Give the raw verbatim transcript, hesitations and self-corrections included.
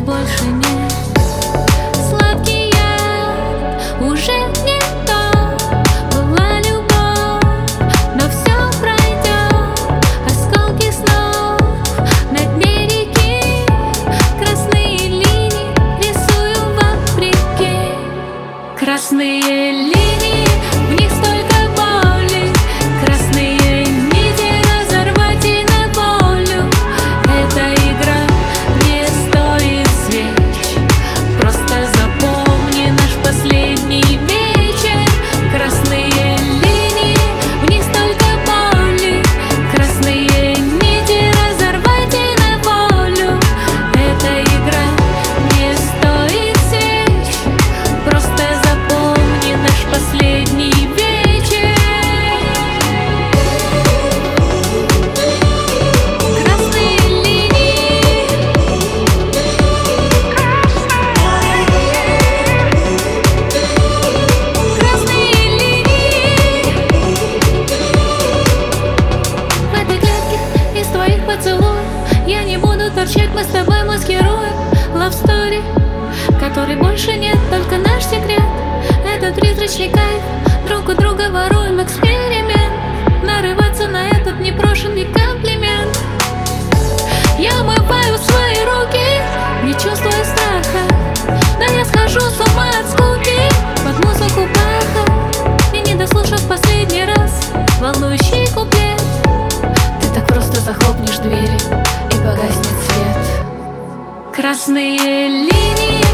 больше нет. Сладкий яд уже не то, была любовь, но все пройдет. Осколки снов на дне реки, красные линии рисую вопреки. Красные линии, в них столько боли, красные нити разорвать и на волю. Эта игра не стоит свеч, просто запомни наш последний вечер. Красные линии, в них столько боли, красные нити разорвать и на волю. Эта игра не стоит свеч, просто запомни наш последний вечер. Красные линии, красные линии. В этой клетке из твоих поцелуев я не буду торчать, мы с тобой маскируем love story, который больше нет, только наш секрет. Этот призрачный кайф, друг у друга воруем эксперимент, нарываться на этот непрошенный комплимент. Я умываю свои руки, не чувствуя страха, да я схожу с ума от скуки под музыку Баха. И не дослушав последний раз волнующий куплет, ты так просто захлопнешь двери и погаснет свет. Красные линии,